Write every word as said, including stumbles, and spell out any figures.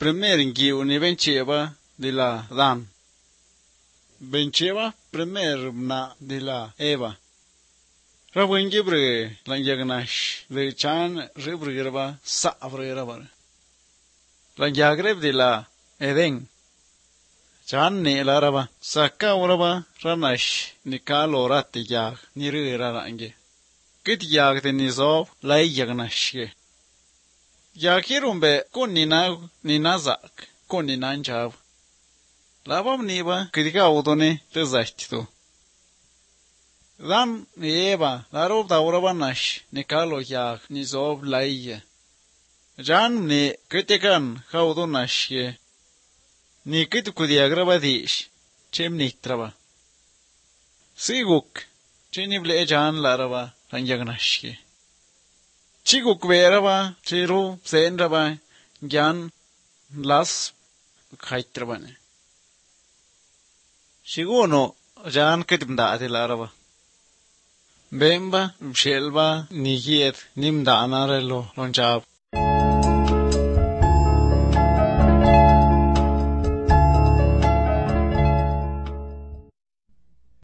primer ngiu ni bencheva de la Dan. Bencheva primer na de la Eva. Rabwen gibre lang yagnash de chan ribrigaba sa abrigaba. Lang yagreb de la Eden. Chan ne la raba saka uraba ranash ni kalo rat yag ni rira range. Kit yag de nizov lai yagnash ge. Yakirumbe kun nina ninazak kun ninanjav. Labam niba kidika udone rezachto. Dan Eva larob da uraba nash ni kalo yag nizov lai. Jan ni kritikan haudonash ge. Ni kit kudiagraba dish, chem nitraba. Siguk, chinible jan laraba, ranjagnashki. Chiguk veraba, chiru, senraba, jan, las, kaitrabane. Shiguno, jan kitimda de laraba. Bemba, shelba, nigiet, nimda anarelo, lonjab.